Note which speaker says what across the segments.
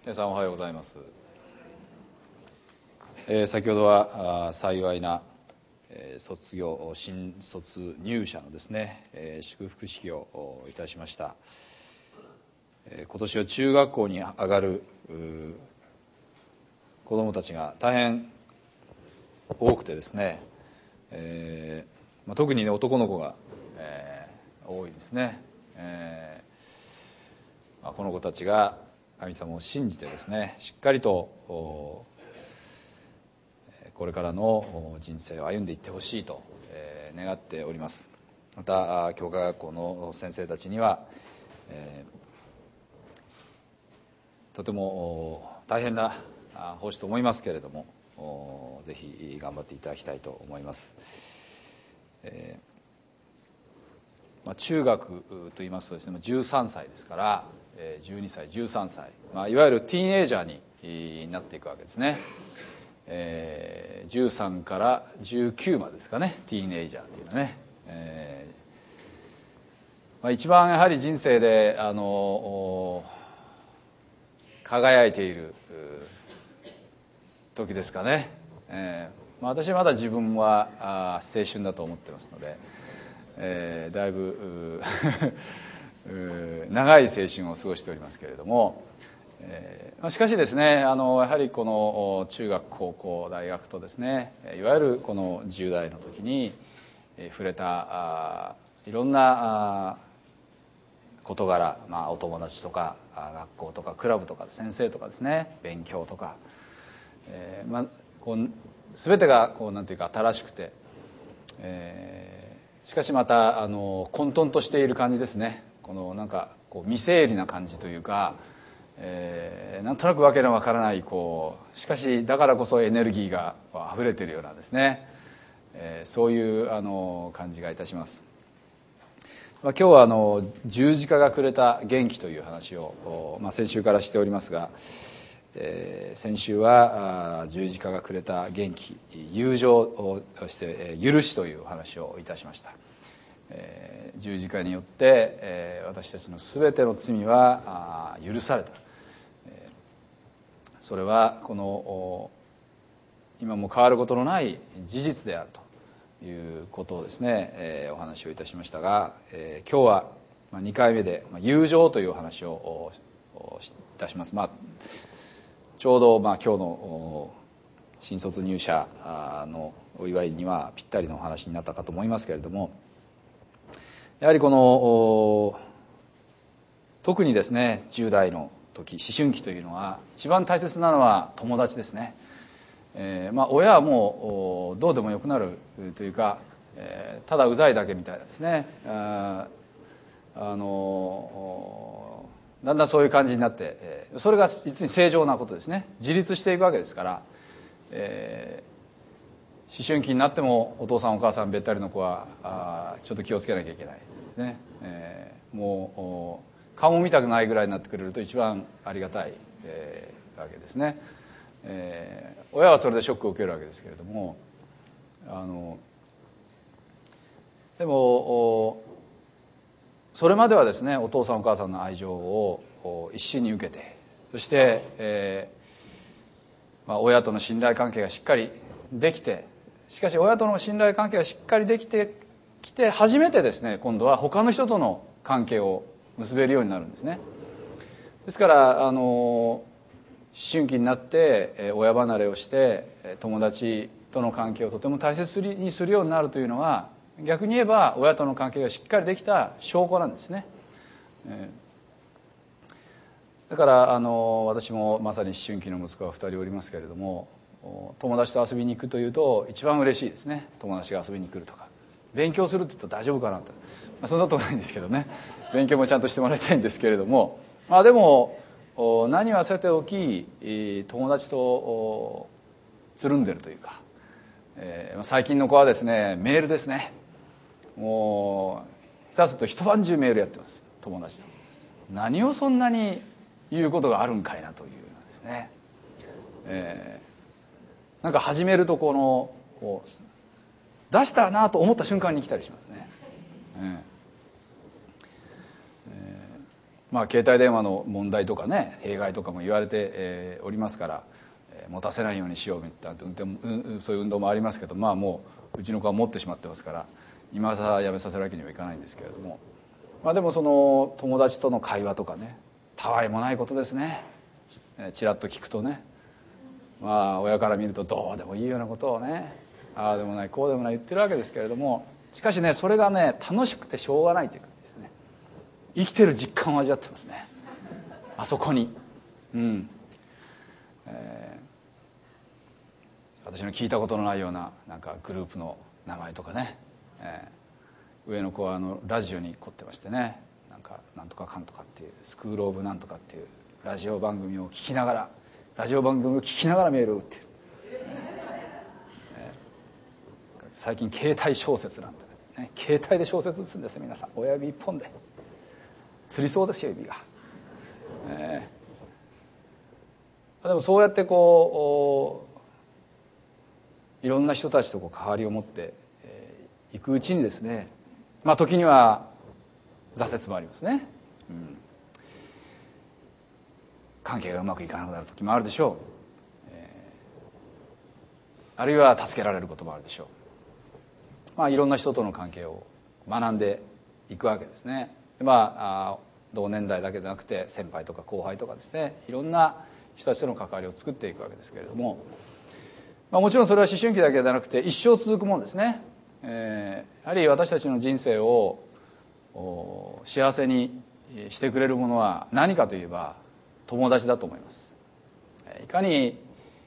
Speaker 1: 皆さんおはようございます。先ほどは幸いな新卒入社のですね、祝福式をいたしました。今年は中学校に上がる子どもたちが大変多くてですね、特にね男の子が、多いですね。この子たちが神様を信じてですね、しっかりとこれからの人生を歩んでいってほしいと願っております。また教科学校の先生たちには、とても大変な奉仕と思いますけれども、ぜひ頑張っていただきたいと思います。中学といいますとですね、13歳ですから、12歳13歳、いわゆるティーンエイジャーになっていくわけですね。13から19までですかね、ティーンエイジャーというのはね。一番やはり人生で輝いている時ですかね。私はまだ自分は青春だと思ってますので、だいぶ長い青春を過ごしておりますけれども、しかしですね、やはりこの中学高校大学とですね、いわゆるこの10代の時に触れたいろんな事柄、お友達とか学校とかクラブとか先生とかですね、勉強とか、全てがなんていうか新しくて、しかしまた混沌としている感じですね。なんか未整理な感じというか、なんとなくわけのわからないしかしだからこそエネルギーが溢れているようなですね、そういう感じがいたします。今日は十字架がくれた元気という話を、先週からしておりますが、先週は十字架がくれた元気、友情をして許しという話をいたしました。十字架によって、私たちのすべての罪は許された。それは今も変わることのない事実であるということをですね、お話をいたしましたが、今日は2回目で友情というお話をいたします。ちょうど今日の新卒入社のお祝いにはぴったりのお話になったかと思いますけれども、やはり特にですね、10代の時、思春期というのは一番大切なのは友達ですね。親はもうどうでもよくなるというか、ただうざいだけみたいなですね、だんだんそういう感じになって、それが実に正常なことですね。自立していくわけですから、思春期になってもお父さんお母さんべったりの子はちょっと気をつけなきゃいけないですね。もう顔も見たくないぐらいになってくれると一番ありがたい、わけですね。親はそれでショックを受けるわけですけれども、でもそれまではですね、お父さんお母さんの愛情を一身に受けて、そして、親との信頼関係がしっかりできて、しかし親との信頼関係がしっかりできてきて初めてですね、今度は他の人との関係を結べるようになるんですね。ですから思春期になって親離れをして友達との関係をとても大切にするようになるというのは、逆に言えば親との関係がしっかりできた証拠なんですね。だから私もまさに思春期の息子が2人おりますけれども、友達と遊びに行くというと一番嬉しいですね。友達が遊びに来るとか、勉強するって言うと大丈夫かなと、そんなことないんですけどね、勉強もちゃんとしてもらいたいんですけれども、でも何はさておき友達とつるんでるというか、最近の子はですね、メールですね。もう下手すると一晩中メールやってます。友達と何をそんなに言うことがあるんかいなというですね、なんか始めると出したらなと思った瞬間に来たりしますね。 携帯電話の問題とかね、弊害とかも言われて、おりますから、持たせないようにしようみたいな、そういう運動もありますけど、もううちの子は持ってしまってますから、今さらやめさせるわけにはいかないんですけれども、でもその友達との会話とかね、たわいもないことですね。ちらっと聞くとね、親から見るとどうでもいいようなことをね、ああでもないこうでもない言ってるわけですけれども、しかしね、それがね、楽しくてしょうがないというかですね、生きてる実感を味わってますね、あそこに。私の聞いたことのないようななんかグループの名前とかね、上の子はラジオに凝ってましてね、なんとかかんとかっていうスクールオブなんとかっていうラジオ番組を聞きながらメールを打っている、最近携帯小説なんて、ね、携帯で小説打つんですよ皆さん。親指一本で釣りそうですよ指が、でもそうやっていろんな人たちと関わりを持っていくうちにですね、時には挫折もありますね、関係がうまくいかなくなる時もあるでしょう、あるいは助けられることもあるでしょう。いろんな人との関係を学んでいくわけですね。同年代だけでなくて先輩とか後輩とかですね、いろんな人たちとの関わりを作っていくわけですけれども、もちろんそれは思春期だけではなくて一生続くものですね。やはり私たちの人生を幸せにしてくれるものは何かといえば友達だと思います。いかに、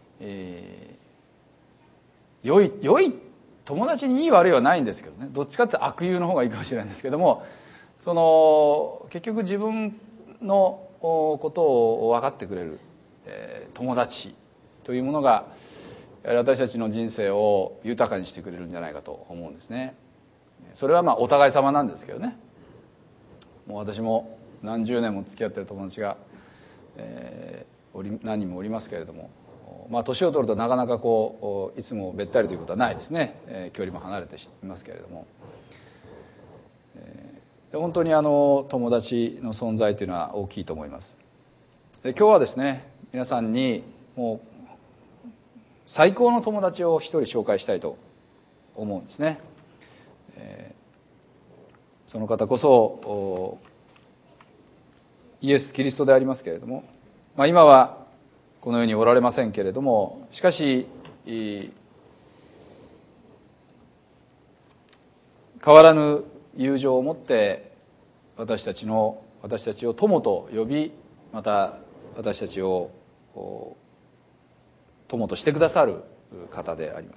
Speaker 1: 良い友達にいい悪いはないんですけどね、どっちかって悪友の方がいいかもしれないんですけども、結局自分のことを分かってくれる、友達というものが私たちの人生を豊かにしてくれるんじゃないかと思うんですね。それはお互い様なんですけどね。もう私も何十年も付き合ってる友達が、何人もおりますけれども、年を取るとなかなかいつもべったりということはないですね。距離も離れていますけれども、本当に友達の存在というのは大きいと思います。今日はですね、皆さんにもう最高の友達を一人紹介したいと思うんですね。その方こそイエス・キリストでありますけれども、今はこの世におられませんけれども、しかし変わらぬ友情を持って私たちを友と呼び、また私たちを友としてくださる方であります。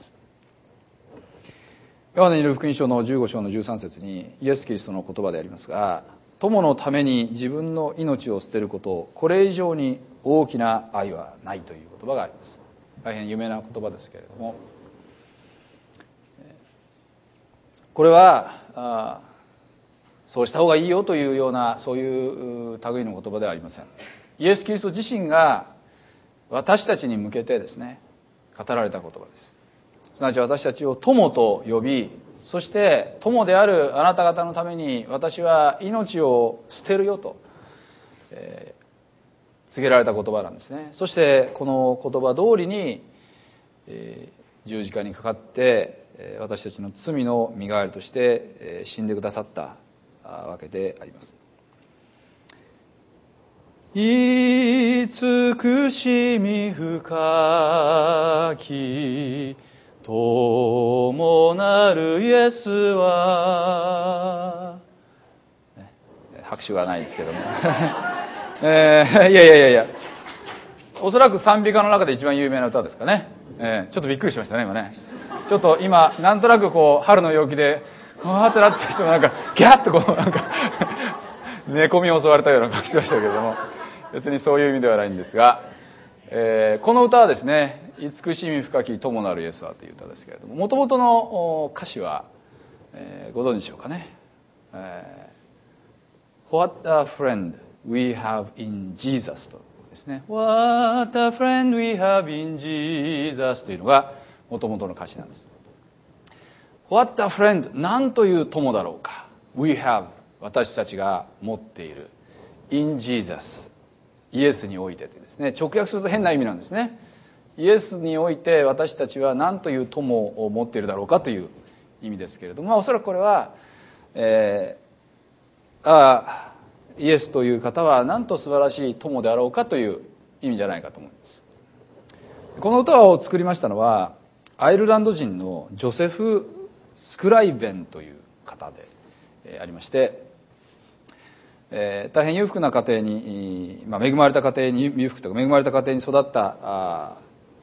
Speaker 1: ヨハネによる福音書の15章の13節にイエス・キリストの言葉でありますが、友のために自分の命を捨てること、これ以上に大きな愛はないという言葉があります。大変有名な言葉ですけれども、これはそうした方がいいよというようなそういう類の言葉ではありません。イエス・キリスト自身が私たちに向けてですね、語られた言葉です。すなわち私たちを友と呼び、そして友であるあなた方のために私は命を捨てるよと、告げられた言葉なんですね。そしてこの言葉通りに、十字架にかかって私たちの罪の身代わりとして死んでくださったわけであります。慈しみ深き友なるイエスは、拍手はないですけどもいやおそらく賛美歌の中で一番有名な歌ですかね。ちょっとびっくりしましたね今ね。ちょっと今なんとなく春の陽気でわーってなってた人がギャッと寝込みを襲われたような顔してましたけれども、別にそういう意味ではないんですが、この歌はですね、慈しみ深き友なるイエスはという歌ですけれども、元々の歌詞は、ご存知でしょうかね。What a friend we have in Jesus とですね。What a friend we have in Jesus というのが元々の歌詞なんです。What a friend、 なんという友だろうか。We have、 私たちが持っている in Jesus イエスにおいてってですね、直訳すると変な意味なんですね。イエスにおいて私たちは何という友を持っているだろうかという意味ですけれども、おそらくこれは、イエスという方は何と素晴らしい友であろうかという意味じゃないかと思います。この歌を作りましたのはアイルランド人のジョセフ・スクライベンという方でありまして、大変裕福な家庭に、恵まれた家庭に、裕福というか恵まれた家庭に育った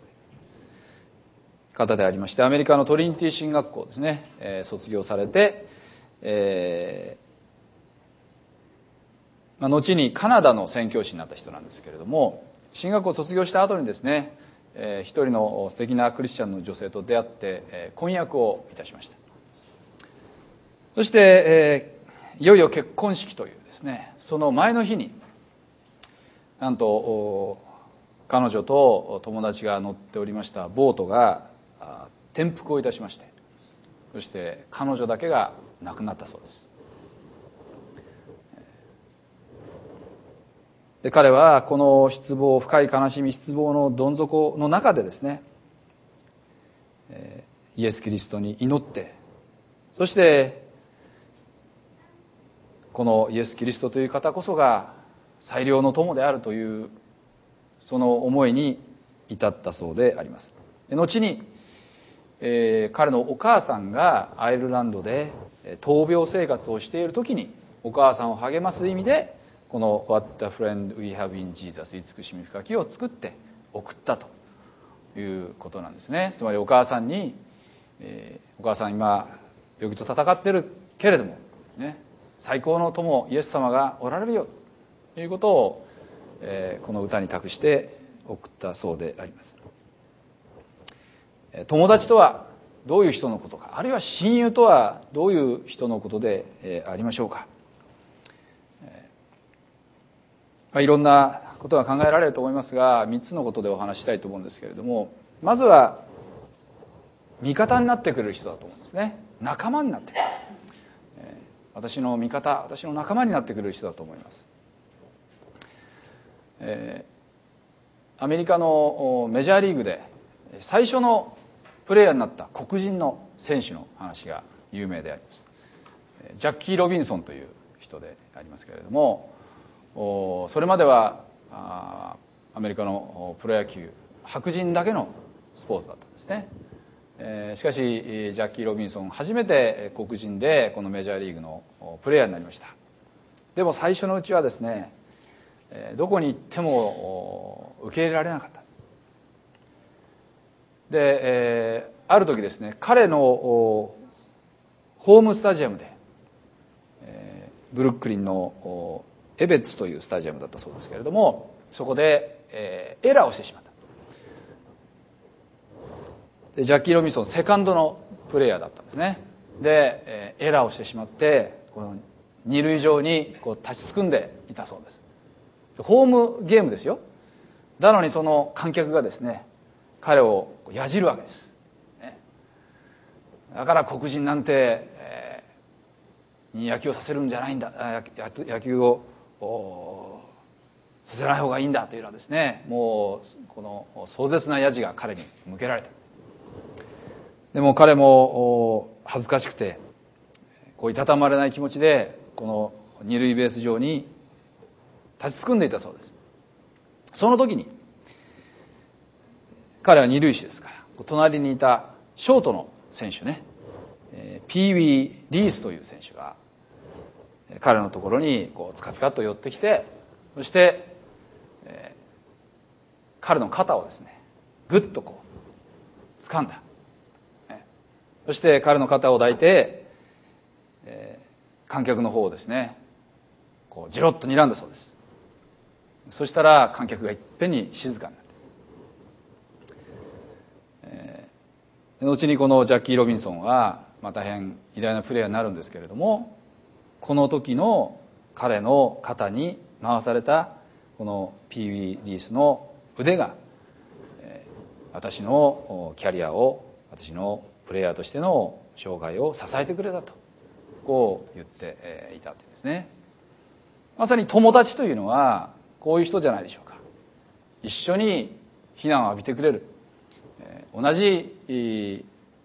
Speaker 1: 方でありまして、アメリカのトリニティ神学校ですね、卒業されて、後にカナダの宣教師になった人なんですけれども、神学校を卒業した後にですね、一人の素敵なクリスチャンの女性と出会って婚約をいたしました。そして、いよいよ結婚式というですね、その前の日になんと彼女と友達が乗っておりましたボートが転覆をいたしまして、そして彼女だけが亡くなったそうです。で、彼はこの失望、深い悲しみ、失望のどん底の中でですね、イエス・キリストに祈って、そしてこのイエス・キリストという方こそが最良の友であるというその思いに至ったそうであります。後に、彼のお母さんがアイルランドで闘病生活をしている時にお母さんを励ます意味でこの What a Friend We Have in Jesus 慈しみ深きを作って送ったということなんですね。つまりお母さんに、お母さん今病気と戦っているけれどもね、最高の友イエス様がおられるよということを、この歌に託して送ったそうであります。友達とはどういう人のことか、あるいは親友とはどういう人のことでありましょうか。いろんなことが考えられると思いますが、3つのことでお話したいと思うんですけれども、まずは味方になってくれる人だと思うんですね。仲間になってくれる、私の味方、私の仲間になってくれる人だと思います。アメリカのメジャーリーグで最初のプレーヤーになった黒人の選手の話が有名であります。ジャッキー・ロビンソンという人でありますけれども、それまではアメリカのプロ野球白人だけのスポーツだったんですね。しかしジャッキー・ロビンソン初めて黒人でこのメジャーリーグのプレーヤーになりました。でも最初のうちはですね、どこに行っても受け入れられなかった。で、ある時ですね、彼のホームスタジアムで、ブルックリンのエベッツというスタジアムだったそうですけれども、そこで、エラーをしてしまった。でジャッキー・ロビンソンセカンドのプレイヤーだったんですね。で、エラーをしてしまってこの二塁上にこう立ちすくんでいたそうです。ホームゲームですよ。なのにその観客がですね、彼をやじるわけです、だから黒人なんて、に野球をさせるんじゃないんだ、野球をさせない方がいいんだというのはですね、もうこの壮絶なやじが彼に向けられた。でも彼も恥ずかしくてこういたたまれない気持ちでこの二塁ベース上に立ちすくんでいたそうです。その時に彼は二塁手ですから、隣にいたショートの選手ね、ピーウィー・リースという選手が彼のところにこうつかつかっと寄ってきて、そして、彼の肩をですねぐっとこう掴んだ。そして彼の肩を抱いて、観客の方をですねこうじろっと睨んだそうです。そしたら観客がいっぺんに静かになって、後にこのジャッキー・ロビンソンは、大変偉大なプレーヤーになるんですけれども、この時の彼の肩に回されたこのピーウィー・リースの腕が、私のキャリアを、私のプレイヤーとしての生涯を支えてくれたとこう言っていたわけですね。 まさに友達というのはこういう人じゃないでしょうか。一緒に非難を浴びてくれる、同じ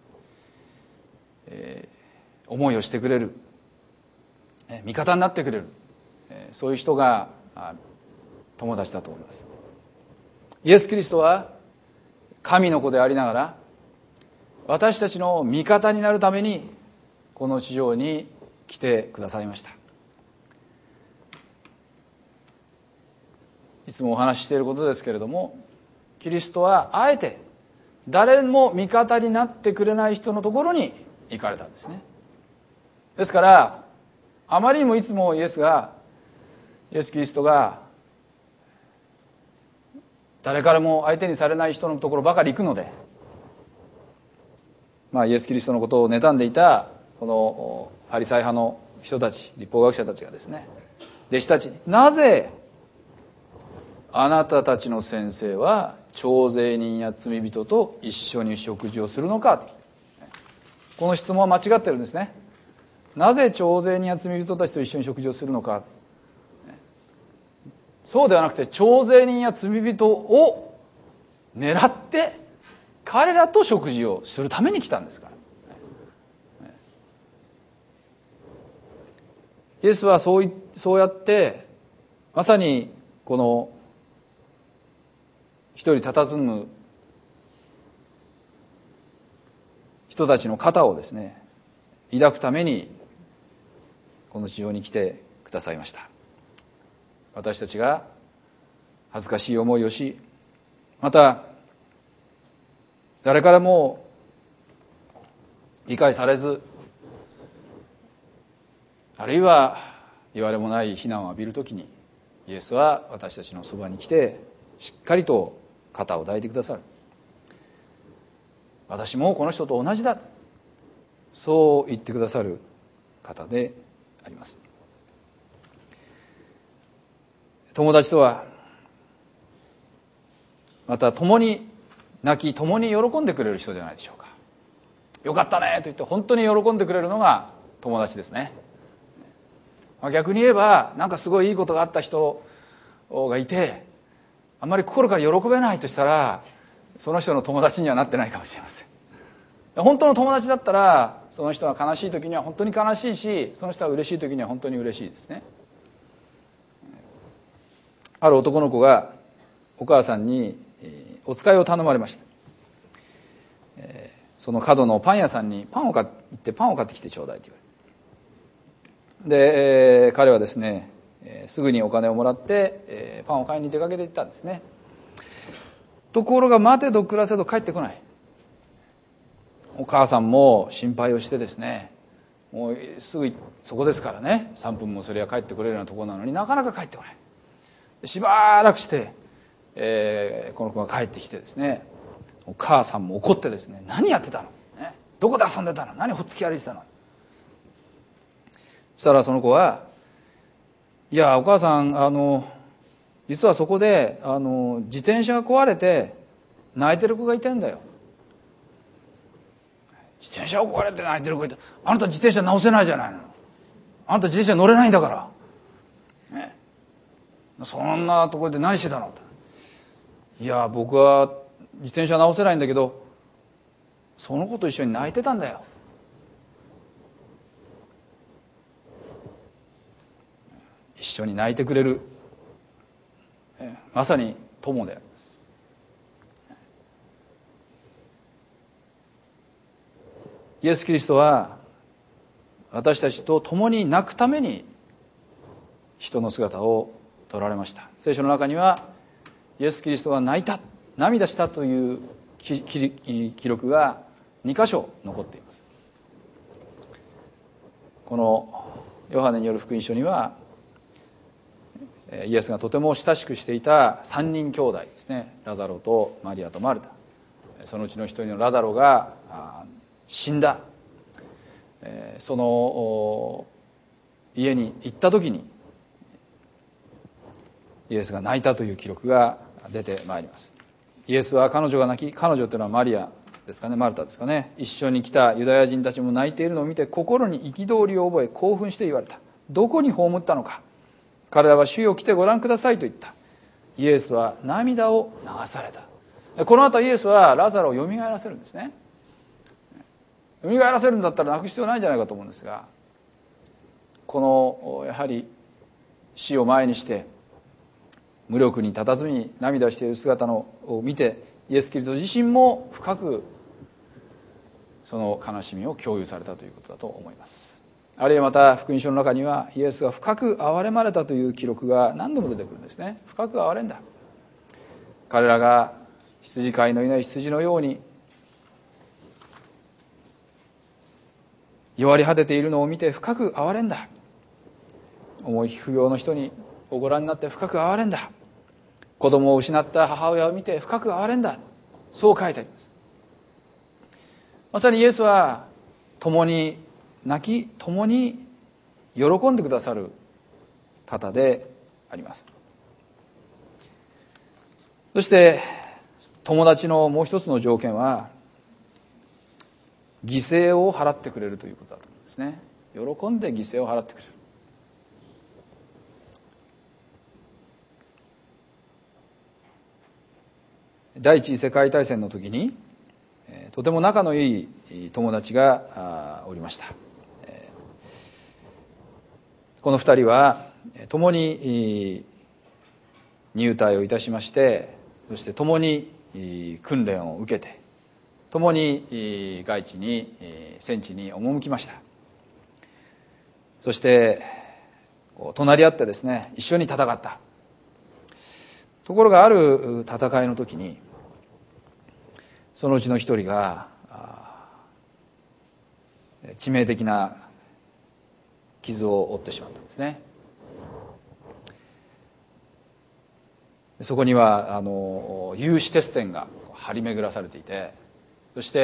Speaker 1: 思いをしてくれる、味方になってくれる、そういう人が友達だと思います。イエス・キリストは神の子でありながら私たちの味方になるためにこの地上に来てくださいました。いつもお話ししていることですけれども、キリストはあえて誰も味方になってくれない人のところに行かれたんですね。ですからあまりにもいつもイエスキリストが誰からも相手にされない人のところばかり行くので、イエス・キリストのことを妬んでいたこのファリサイ派の人たち、律法学者たちがですね、弟子たちに、なぜあなたたちの先生は徴税人や罪人と一緒に食事をするのか、この質問は間違ってるんですね。なぜ徴税人や罪人たちと一緒に食事をするのか。そうではなくて、徴税人や罪人を狙って彼らと食事をするために来たんですから。イエスはそうやってまさにこの一人佇む人たちの肩をですね抱くためにこの地上に来てくださいました。私たちが恥ずかしい思いをし、また誰からも理解されず、あるいは言われもない非難を浴びるときに、イエスは私たちのそばに来てしっかりと肩を抱いてくださる。私もこの人と同じだ、そう言ってくださる方であります。友達とはまた共に泣き共に喜んでくれる人じゃないでしょうか。よかったねと言って本当に喜んでくれるのが友達ですね。逆に言えばなんかすごいいいことがあった人がいてあんまり心から喜べないとしたら、その人の友達にはなってないかもしれません。本当の友達だったらその人が悲しい時には本当に悲しいし、その人が嬉しい時には本当に嬉しいですね。ある男の子がお母さんにお使いを頼まれました。その角のパン屋さんにパンを買ってきてちょうだいと言われ、で彼はですねすぐにお金をもらってパンを買いに出かけていったんですね。ところが待てど暮らせど帰ってこない。お母さんも心配をしてですね、もうすぐそこですからね、3分もそれは帰ってこれるようなところなのになかなか帰ってこない。しばらくして、この子が帰ってきてですね、お母さんも怒ってですね、何やってたの、ね、どこで遊んでたの、何ほっつき歩いてたの。そしたらその子は、いやお母さん実はそこで自転車が壊れて泣いてる子がいてんだよ。自転車が壊れて泣いてる子がいて、あなた自転車直せないじゃないの、あなた自転車乗れないんだから、ね、そんなところで何してたの。いや僕は自転車直せないんだけどその子と一緒に泣いてたんだよ。一緒に泣いてくれる、まさに友であります。イエス・キリストは私たちと共に泣くために人の姿を取られました。聖書の中にはイエス・キリストは泣いた、涙したという記録が2箇所残っています。このヨハネによる福音書にはイエスがとても親しくしていた3人兄弟ですね、ラザロとマリアとマルタ、そのうちの一人のラザロが死んだ、その家に行った時にイエスが泣いたという記録が出てまいります。イエスは彼女が泣き、彼女というのはマリアですかね、マルタですかね、一緒に来たユダヤ人たちも泣いているのを見て心に憤りを覚え興奮して言われた。どこに葬ったのか、 彼らは主よ来てご覧くださいと言った。イエスは涙を流された。この後イエスはラザロをよみがえらせるんですね。よみがえらせるんだったら泣く必要ないんじゃないかと思うんですが、このやはり死を前にして無力に佇み涙している姿を見て、イエス・キリスト自身も深くその悲しみを共有されたということだと思います。あるいはまた福音書の中にはイエスが深く憐れまれたという記録が何度も出てくるんですね。深く憐れんだ。彼らが羊飼いのいない羊のように弱り果てているのを見て深く憐れんだ。重い皮膚病の人をご覧になって深く憐れんだ。子供を失った母親を見て深く憐れんだ。そう書いてあります。まさにイエスは共に泣き、共に喜んでくださる方であります。そして友達のもう一つの条件は犠牲を払ってくれるということだと思うんですね。喜んで犠牲を払ってくれる。第一次世界大戦の時にとても仲のいい友達がおりました。この二人は共に入隊をいたしまして、そして共に訓練を受けて、共に外地に戦地に赴きました。そして隣り合ってですね、一緒に戦った。ところがある戦いの時にそのうちの一人が致命的な傷を負ってしまったんですね。そこには有刺鉄線が張り巡らされていて、そして、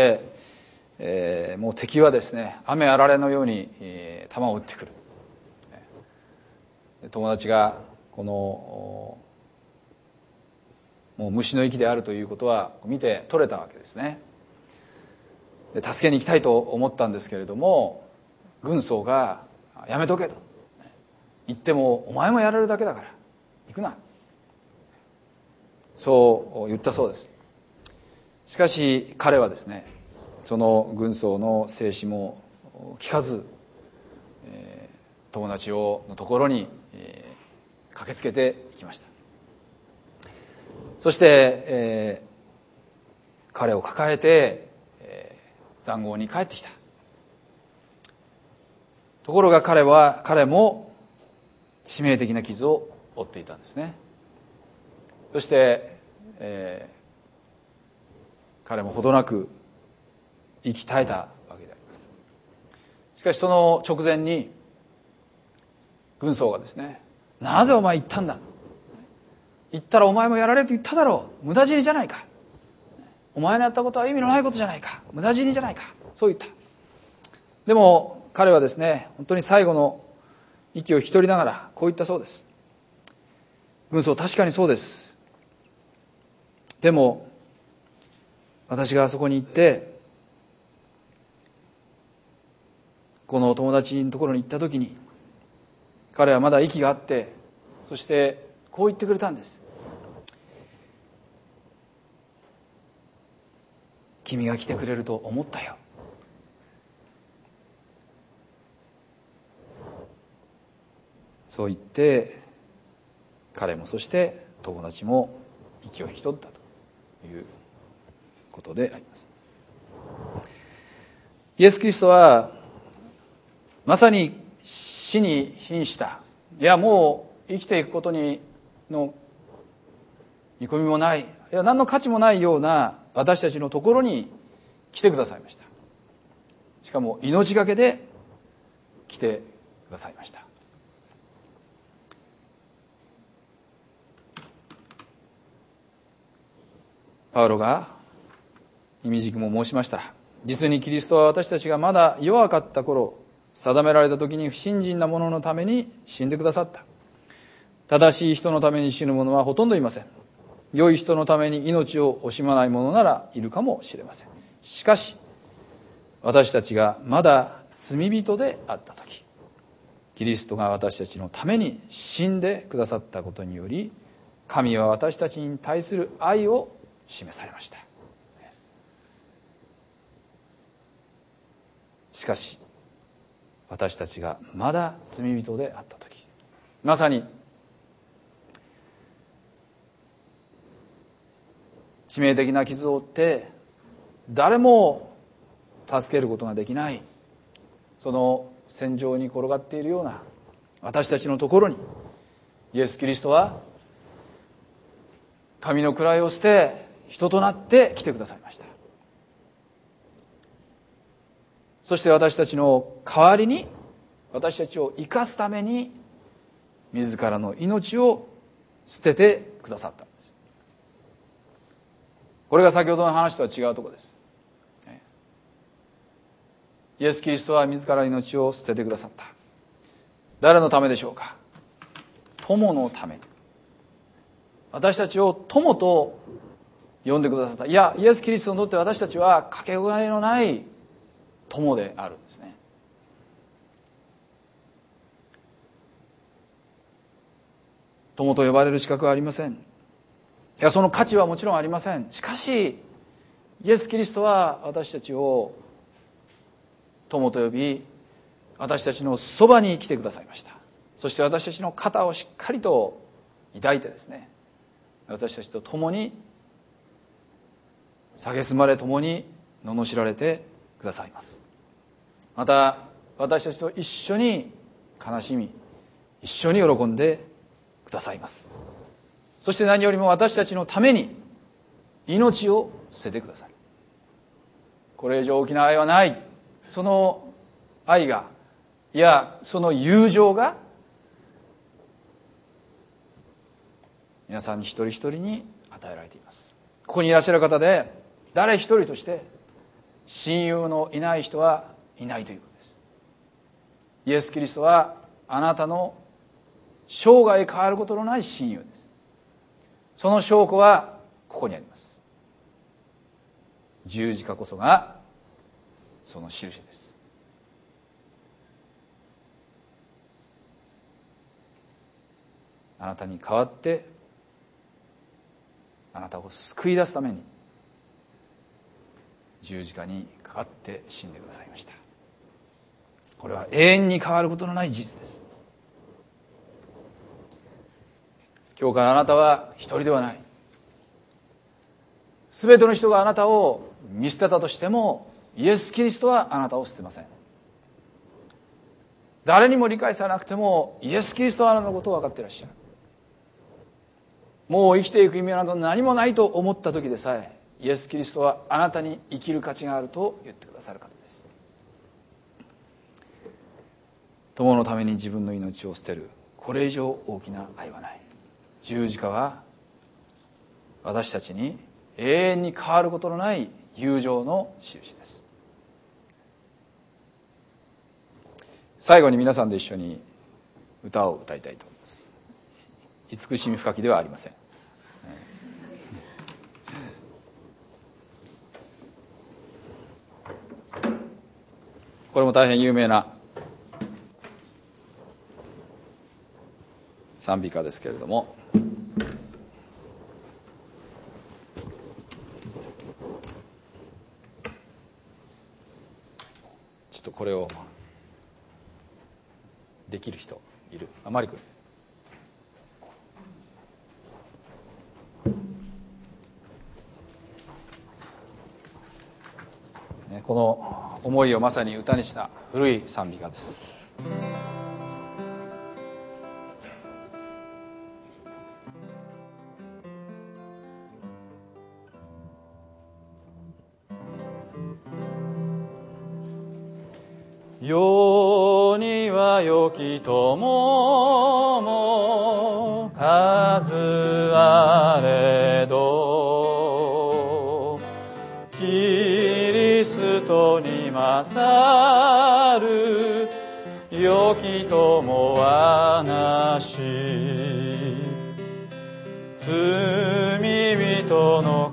Speaker 1: もう敵はですね、雨あられのように、弾を撃ってくる。友達がこのもう虫の息であるということは見て取れたわけですね。で助けに行きたいと思ったんですけれども、軍曹がやめとけと言っても、お前もやられるだけだから行くな、そう言ったそうです。しかし彼はですね、その軍曹の制止も聞かず、友達のところに、駆けつけていきました。そして、彼を抱えて、塹壕に帰ってきた。ところが彼も致命的な傷を負っていたんですね。そして、彼もほどなく息絶えたわけであります。しかしその直前に軍曹がですね、なぜお前行ったんだ、行ったらお前もやられると言っただろう、無駄死にじゃないか、お前のやったことは意味のないことじゃないか、無駄死にじゃないか、そう言った。でも彼はですね、本当に最後の息を引き取りながらこう言ったそうです。軍曹、確かにそうです。でも私があそこに行ってこの友達のところに行った時に、彼はまだ息があって、そしてこう言ってくれたんです。君が来てくれると思ったよ。そう言って彼も、そして友達も息を引き取ったということであります。イエス・キリストはまさに死に瀕した、いやもう生きていくことの見込みもない、いや何の価値もないような私たちのところに来てくださいました。しかも命がけで来てくださいました。パウロが意味軸も申しました。実にキリストは私たちがまだ弱かった頃、定められた時に不信心な者のために死んでくださった。正しい人のために死ぬ者はほとんどいません。良い人のために命を惜しまない者ならいるかもしれません。しかし私たちがまだ罪人であった時、 キリストが私たちのために死んでくださったことにより、神は私たちに対する愛を示されました。しかし私たちがまだ罪人であったとき、まさに致命的な傷を負って誰も助けることができない、その戦場に転がっているような私たちのところに、イエス・キリストは神の位を捨て人となって来てくださいました。そして私たちの代わりに、私たちを生かすために自らの命を捨ててくださったんです。これが先ほどの話とは違うところです。イエス・キリストは自らの命を捨ててくださった。誰のためでしょうか。友のために。私たちを友と呼んでくださった。いや、イエス・キリストにとって私たちはかけがえのない友であるんですね。友と呼ばれる資格はありません。いや、その価値はもちろんありません。しかしイエス・キリストは私たちを友と呼び、私たちのそばに来てくださいました。そして私たちの肩をしっかりと抱いてですね、私たちと共に蔑まれ、共に罵られてくださいます。また私たちと一緒に悲しみ、一緒に喜んでくださいます。そして何よりも私たちのために命を捨ててください。これ以上大きな愛はない。その愛が、いやその友情が皆さんに一人一人に与えられています。ここにいらっしゃる方で誰一人として親友のいない人はいないということです。イエス・キリストはあなたの生涯変わることのない親友です。その証拠はここにあります。十字架こそがその印です。あなたに代わってあなたを救い出すために十字架にかかって死んでくださいました。これは永遠に変わることのない事実です。今日からあなたは一人ではない。すべての人があなたを見捨てたとしても、イエス・キリストはあなたを捨てません。誰にも理解されなくてもイエス・キリストはあなたのことを分かっていらっしゃる。もう生きていく意味など何もないと思った時でさえ、イエス・キリストはあなたに生きる価値があると言ってくださる方です。友のために自分の命を捨てる、これ以上大きな愛はない。十字架は私たちに永遠に変わることのない友情の印です。最後に皆さんで一緒に歌を歌いたいと思います。慈しみ深きではありません。これも大変有名な賛美歌ですけれども、ちょっとこれをできる人いる？マリ君。この思いをまさに歌にした古い賛美歌です。世には良き友も数あれど、キリストに勝る良き友はなし。罪人の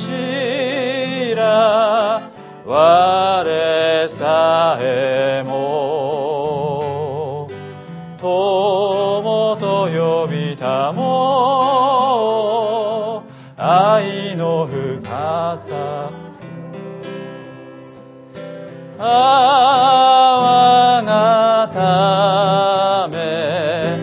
Speaker 1: 頭我さえも
Speaker 2: 友と呼びたも愛の深さ泡がため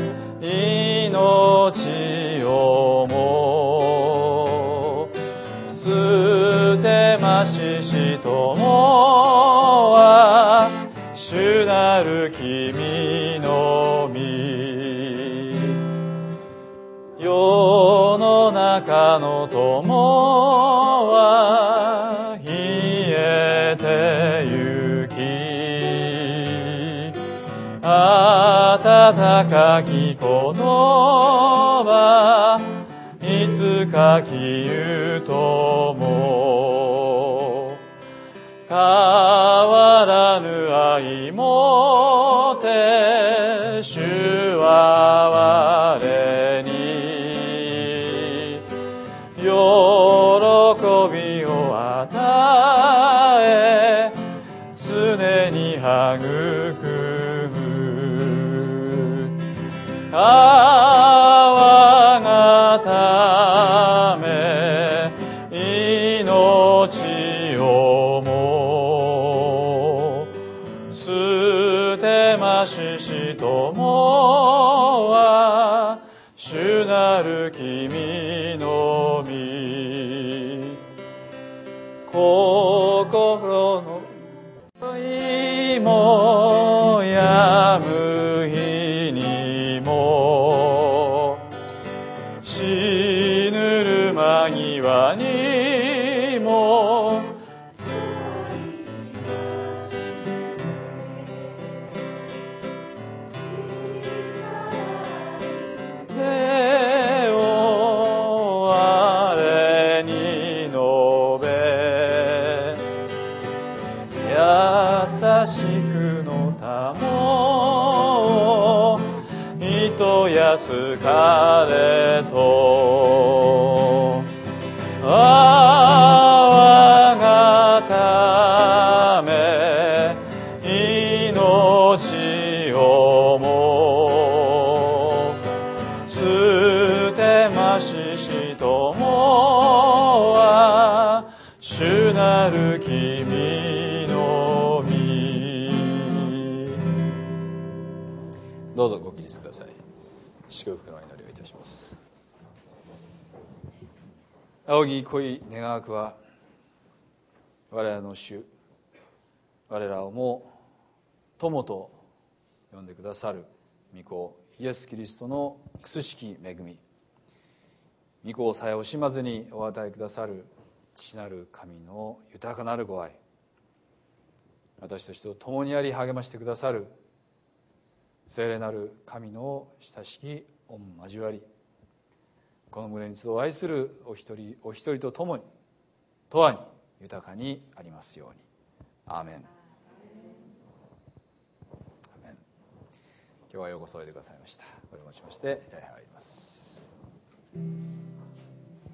Speaker 2: 命をも捨てまししともは主なる君のみ世の中の友は冷えてゆき温かき言葉いつかきゆとも変わらぬ愛もて主は我に喜びを与え常に育む川がため命をも捨てまししともは主なる君のみ心の恋もやむ日にも死ぬる間際にも礼を我に述べ優しくのたも糸安かれと泡がため命をも捨てまししともは主なる君のみどうぞご起立ください。祝福の祈りをいたします。仰ぎ恋願わくは我らの主我らをも友と呼んでくださる御子イエス・キリストの苦しき恵み御子さえ惜しまずにお与えくださる父なる神の豊かなるご愛私たちと共にあり励ましてくださる聖霊なる神の親しき御交わりこの群れに集う愛するお一人お一人と共に永遠に豊かにありますように。アーメン。アーメン。今日はようこそおいでくださいました。これをもちまして礼拝を終わります。